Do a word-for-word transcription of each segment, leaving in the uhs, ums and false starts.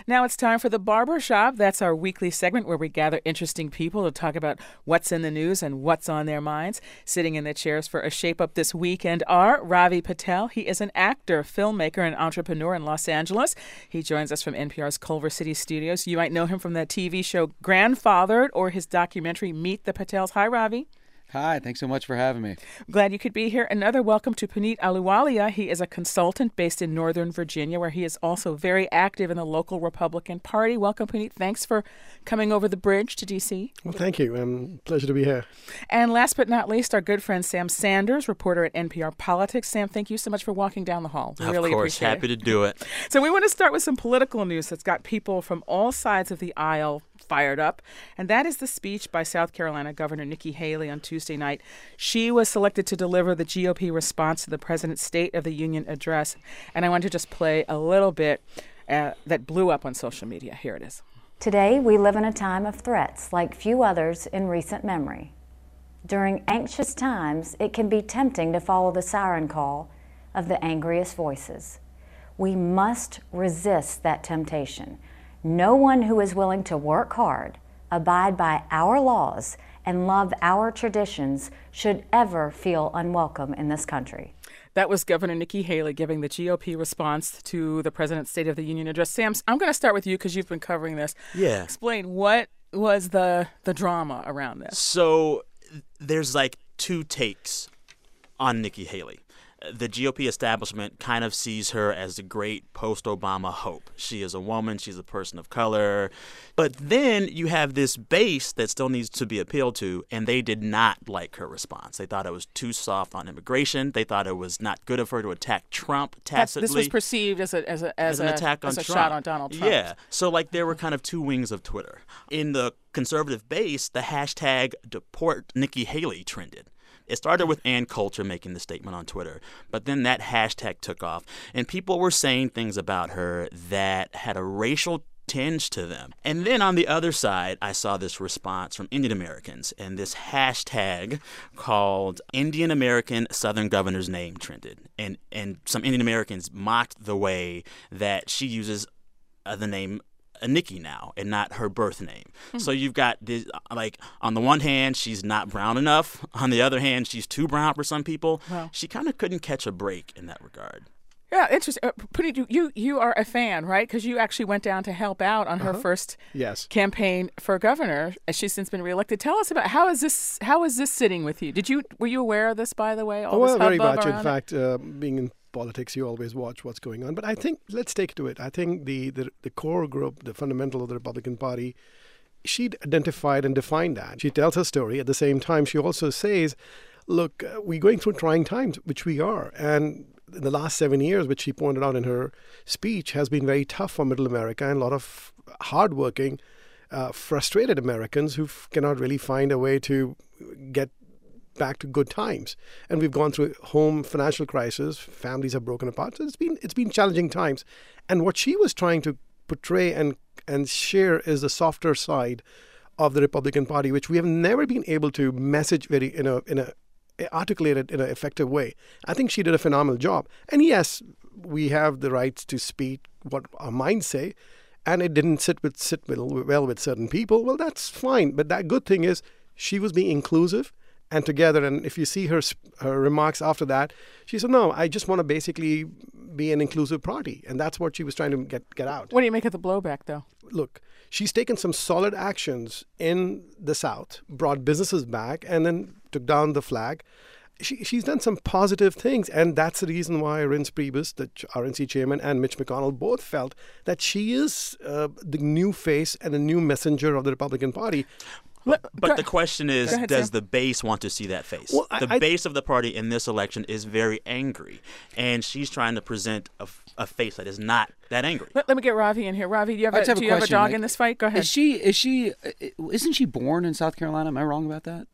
Now it's time for the Barber Shop. That's our weekly segment where we gather interesting people to talk about what's in the news and what's on their minds. Sitting in the chairs for a shape-up this weekend are Ravi Patel. He is an actor, filmmaker, and entrepreneur in Los Angeles. He joins us from N P R's Culver City studios. You might know him from the T V show Grandfathered or his documentary Meet the Patels. Hi, Ravi. Hi, thanks so much for having me. Glad you could be here. Another welcome to Puneet Ahluwalia. He is a consultant based in Northern Virginia, where he is also very active in the local Republican Party. Welcome, Puneet. Thanks for coming over the bridge to D C. Well, thank you. Um, pleasure to be here. And last but not least, our good friend Sam Sanders, reporter at N P R Politics. Sam, thank you so much for walking down the hall. We of really course, appreciate happy it. to do it. So we want to start with some political news that's got people from all sides of the aisle fired up, and that is the speech by South Carolina Governor Nikki Haley on Tuesday night. She was selected to deliver the G O P response to the president's State of the Union address, and I want to just play a little bit uh, that blew up on social media. Here it is. Today, we live in a time of threats like few others in recent memory. During anxious times, it can be tempting to follow the siren call of the angriest voices. We must resist that temptation. No one who is willing to work hard, abide by our laws, and love our traditions should ever feel unwelcome in this country. That was Governor Nikki Haley giving the G O P response to the President's State of the Union address. Sam, I'm going to start with you because you've been covering this. Yeah. Explain what was the the drama around this. So there's like two takes on Nikki Haley. The G O P establishment kind of sees her as the great post-Obama hope. She is a woman. She's a person of color. But then you have this base that still needs to be appealed to, and they did not like her response. They thought it was too soft on immigration. They thought it was not good of her to attack Trump tacitly. That, this was perceived as a as a as, as an a, attack on as a Trump. shot on Donald Trump. Yeah. So like there were kind of two wings of Twitter. In the conservative base, the hashtag Deport Nikki Haley trended. It started with Ann Coulter making the statement on Twitter, but then that hashtag took off, and people were saying things about her that had a racial tinge to them. And then on the other side, I saw this response from Indian Americans, and this hashtag called Indian American Southern Governor's Name trended. And, and some Indian Americans mocked the way that she uses uh, the name a Nikki now and not her birth name. Mm-hmm. So you've got this, like, on the one hand, she's not brown enough. On the other hand, she's too brown for some people. Wow. She kind of couldn't catch a break in that regard. Yeah, interesting. Uh, Puneet, you you are a fan, right? Because you actually went down to help out on her uh-huh. first yes. campaign for governor. She's since been reelected. Tell us about how is this how is this sitting with you? Did you were you aware of this, by the way? All oh, well, this very hubbub much. In around fact, uh, being in politics, you always watch what's going on. But I think, let's take to it. I think the, the, the core group, the fundamental of the Republican Party, she'd identified and defined that. She tells her story. At the same time, she also says, look, uh, we're going through trying times, which we are. And in the last seven years, which she pointed out in her speech, has been very tough for middle America and a lot of hardworking, uh, frustrated Americans who f- cannot really find a way to get back to good times. And we've gone through home financial crisis. Families have broken apart. So it's been it's been challenging times. And what she was trying to portray and and share is the softer side of the Republican Party, which we have never been able to message very in a in a articulate it in an effective way. I think she did a phenomenal job. And yes, we have the rights to speak what our minds say. And it didn't sit with sit well, well with certain people. Well, that's fine. But that good thing is she was being inclusive and together. And if you see her her remarks after that, she said, no, I just want to basically be an inclusive party. And that's what she was trying to get, get out. What do you make of the blowback, though? Look, she's taken some solid actions in the South, brought businesses back, and then took down the flag. She, she's done some positive things, and that's the reason why Reince Priebus, the R N C chairman, and Mitch McConnell both felt that she is uh, the new face and a new messenger of the Republican Party. But, but the question is, ahead, does Sam. the base want to see that face? Well, I, the I, base of the party in this election is very angry, and she's trying to present a, a face that is not that angry. Let, let me get Ravi in here. Ravi, do you have, I a, just have do a you have a question, dog like, in this fight? Go ahead. Is she, is she, isn't she born in South Carolina? Am I wrong about that?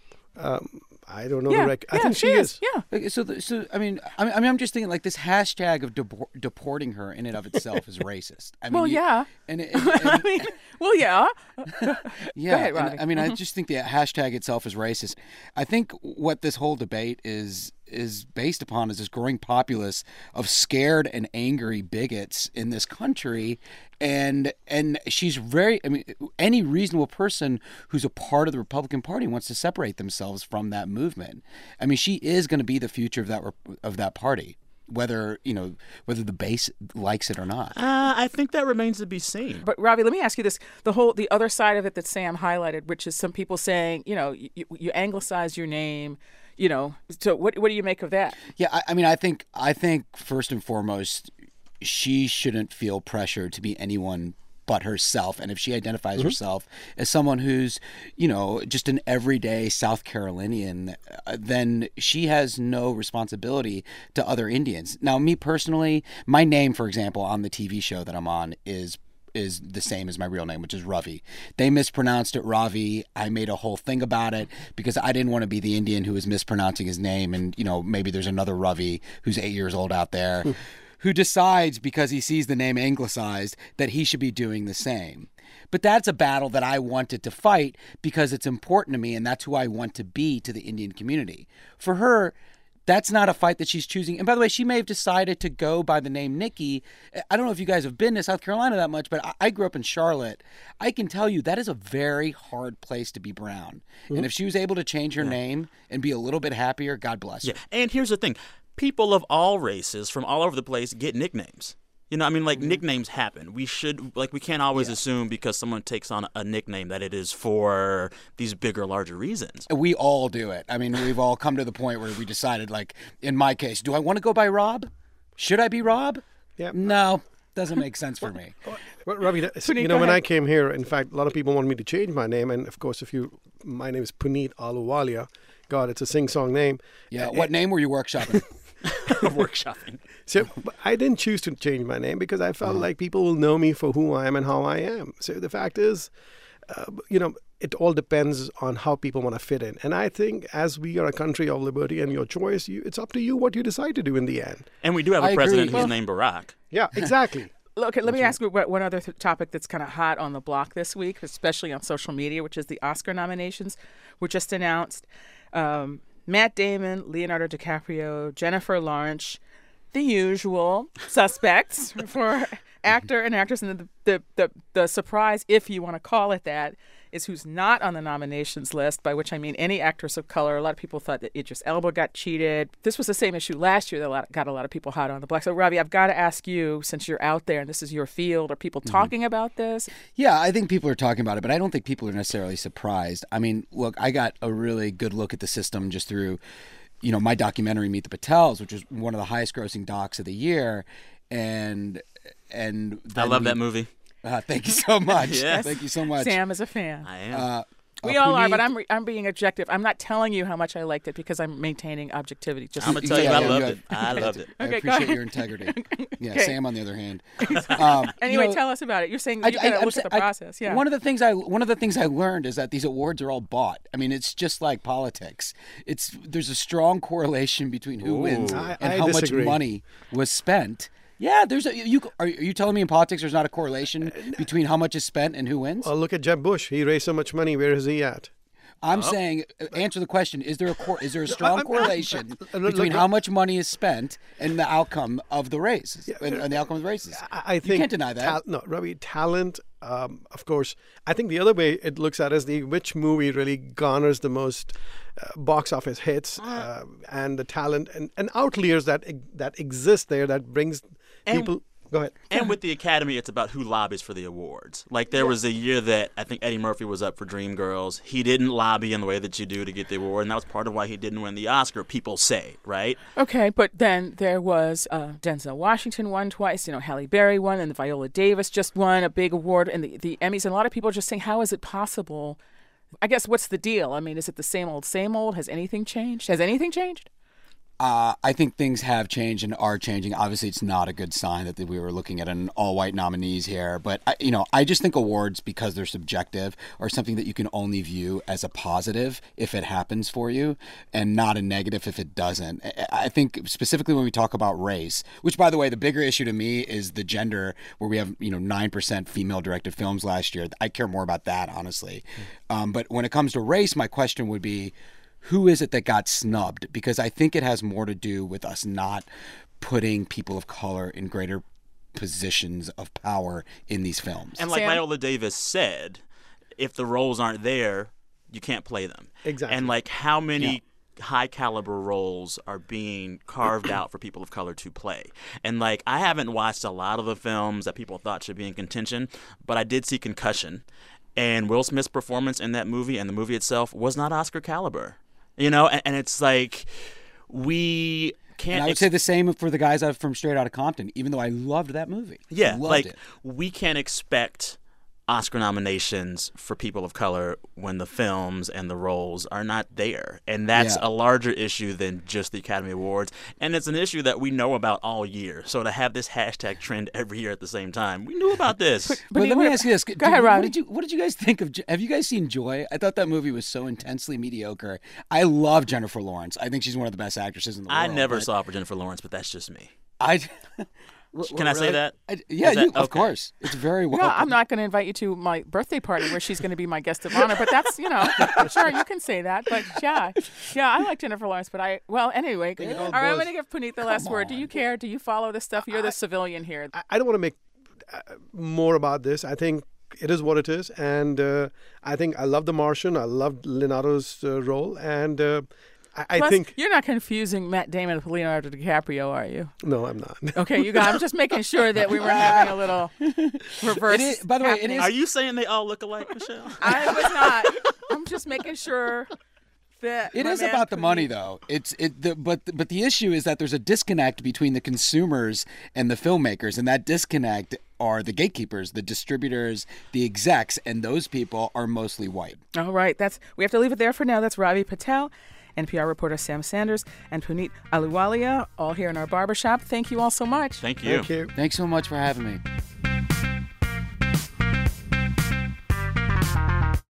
Um, I don't know yeah, the rec- I yeah, think she she is. is. Yeah. Okay, so, the, so I mean, I mean, I mean, I'm just thinking like this hashtag of depor- deporting her in and of itself is racist. I mean, Well, you- yeah. And, it, and, and I mean, well, yeah. yeah. ahead, and, Ravi. I mean, Mhm. I just think the hashtag itself is racist. I think what this whole debate is is based upon is this growing populace of scared and angry bigots in this country. And and she's very, I mean, any reasonable person who's a part of the Republican Party wants to separate themselves from that movement. I mean, she is going to be the future of that of that party, whether, you know, whether the base likes it or not. Uh, I think that remains to be seen. But Ravi, let me ask you this: the whole, the other side of it that Sam highlighted, which is some people saying, you know, you, you anglicize your name, you know. So what what do you make of that? Yeah, I, I mean, I think I think first and foremost, she shouldn't feel pressure to be anyone but herself. And if she identifies mm-hmm. herself as someone who's, you know, just an everyday South Carolinian, uh, then she has no responsibility to other Indians. Now, me personally, my name, for example, on the T V show that I'm on is is the same as my real name, which is Ravi. They mispronounced it Ravi. I made a whole thing about it because I didn't want to be the Indian who was mispronouncing his name. And, you know, maybe there's another Ravi who's eight years old out there who decides because he sees the name anglicized that he should be doing the same. But that's a battle that I wanted to fight because it's important to me, and that's who I want to be to the Indian community. For her, that's not a fight that she's choosing. And by the way, she may have decided to go by the name Nikki. I don't know if you guys have been to South Carolina that much, but I grew up in Charlotte. I can tell you that is a very hard place to be brown. Mm-hmm. And if she was able to change her yeah. name and be a little bit happier, God bless her. Yeah. And here's the thing. People of all races from all over the place get nicknames. You know, I mean, like, mm-hmm. nicknames happen. We should, like, we can't always yeah. assume because someone takes on a nickname that it is for these bigger, larger reasons. We all do it. I mean, we've all come to the point where we decided, like, in my case, do I want to go by Rob? Should I be Rob? Yeah. No, doesn't make sense for me. Well, Ravi, Puneet, you know, when I came here, in fact, a lot of people want me to change my name. And, of course, if you, my name is Puneet Ahluwalia. God, it's a sing-song name. Yeah. Uh, what it, name were you workshopping? Workshopping. So I didn't choose to change my name because I felt uh-huh. like people will know me for who I am and how I am. So the fact is, uh, you know, it all depends on how people want to fit in. And I think as we are a country of liberty and your choice, you, it's up to you what you decide to do in the end. And we do have a I president agree. who's well, named Barack. Yeah, exactly. Okay, let me ask you one other th- topic that's kind of hot on the block this week, especially on social media, which is the Oscar nominations were just announced. Um, Matt Damon, Leonardo DiCaprio, Jennifer Lawrence, the usual suspects for actor and actress. And the, the, the, the surprise, if you want to call it that, is who's not on the nominations list, by which I mean any actress of color. A lot of people thought that Idris Elba got cheated. This was the same issue last year that got a lot of people hot on the block. So, Ravi, I've got to ask you, since you're out there and this is your field, are people talking mm-hmm. about this? Yeah, I think people are talking about it, but I don't think people are necessarily surprised. I mean, look, I got a really good look at the system just through, you know, my documentary, Meet the Patels, which was one of the highest grossing docs of the year. And, and I love we, that movie. Uh, thank you so much. Yes. Thank you so much. Sam is a fan. I am. Uh, we uh, all Puneet, are, but I'm re- I'm being objective. I'm not telling you how much I liked it because I'm maintaining objectivity. Just I'm going to tell yeah, you yeah, I loved yeah. it. I loved it. I Okay, appreciate your integrity. Yeah, Okay. Sam, on the other hand. Um, Anyway, you know, tell us about it. You're saying I- you got to I- look at the I- process. Yeah. One of the things I one of the things I learned is that these awards are all bought. I mean, it's just like politics. It's there's a strong correlation between who Ooh. wins I- and I how disagree. much money was spent. Yeah, there's a you. Are you telling me in politics there's not a correlation between how much is spent and who wins? Well, look at Jeb Bush. He raised so much money. Where is he at? I'm Oh. saying, uh, answer the question: Is there a cor- is there a strong I'm- correlation I'm- look- between look- how much money is spent and the outcome of the races and, and the outcome of the races? I, I think you can't deny that. tal- no, Ravi, talent. Um, of course, I think the other way it looks at is the which movie really garners the most uh, box office hits, uh, and the talent and, and outliers that that exist there that brings And- people. Go ahead. And with the Academy, it's about who lobbies for the awards. Like, there was a year that I think Eddie Murphy was up for Dreamgirls. He didn't lobby in the way that you do to get the award, and that was part of why he didn't win the Oscar, people say, right? Okay, but then there was uh, Denzel Washington won twice. You know, Halle Berry won, and Viola Davis just won a big award, and the, the Emmys. And a lot of people are just saying, how is it possible? I guess, what's the deal? I mean, is it the same old, same old? Has anything changed? Has anything changed? Uh, I think things have changed and are changing. Obviously, it's not a good sign that we were looking at an all-white nominees here. But, I, you know, I just think awards, because they're subjective, are something that you can only view as a positive if it happens for you and not a negative if it doesn't. I- I think specifically when we talk about race, which, by the way, the bigger issue to me is the gender, where we have, you know, nine percent female-directed films last year. I care more about that, honestly. Um, but when it comes to race, my question would be, who is it that got snubbed? Because I think it has more to do with us not putting people of color in greater positions of power in these films. And like Sam? Viola Davis said, if the roles aren't there, you can't play them. Exactly. And like how many high caliber roles are being carved out for people of color to play. And like I haven't watched a lot of the films that people thought should be in contention, but I did see Concussion. And Will Smith's performance in that movie and the movie itself was not Oscar caliber. You know, and, and it's like we can't And I would ex- say the same for the guys out from Straight Outta Compton, even though I loved that movie. Yeah, loved like it. we can't expect Oscar nominations for people of color when the films and the roles are not there. And that's Yeah. a larger issue than just the Academy Awards. And it's an issue that we know about all year. So to have this hashtag trend every year at the same time, we knew about this. But But let me wait- ask you this. Go Did- ahead, what Robbie. did you What did you guys think of? Have you guys seen Joy? I thought that movie was so intensely mediocre. I love Jennifer Lawrence. I think she's one of the best actresses in the I world. never but saw it for Jennifer Lawrence, but that's just me. I. Can I say that? I, yeah, Is that- you, of okay. course. It's very well. Yeah, I'm not going to invite you to my birthday party where she's going to be my guest of honor, but that's, you know, sure, you can say that. But yeah, yeah, I like Jennifer Lawrence, but I, well, anyway. All all right, I'm goes- going to give Puneet the last word. Do you care? Do you follow this stuff? You're the civilian here. I, I don't want to make uh, more about this. I think it is what it is, and uh, I think I love The Martian. I loved Leonardo's uh, role, and uh, I, I Plus, think you're not confusing Matt Damon with Leonardo DiCaprio, are you? no, I'm not. Okay, you guys. I'm just making sure that we were having a little reverse. It is- by the way, it happening. is- Are you saying they all look alike, Michelle? I was not. I'm just making sure that It my is man about the money, Puneet- though. It's it. The, but but the issue is that there's a disconnect between the consumers and the filmmakers, and that disconnect are the gatekeepers, the distributors, the execs, and those people are mostly white. All right, that's we have to leave it there for now. That's Ravi Patel, N P R reporter Sam Sanders, and Puneet Ahluwalia, all here in our barbershop. Thank you all so much. Thank you. Thank you. Thanks so much for having me.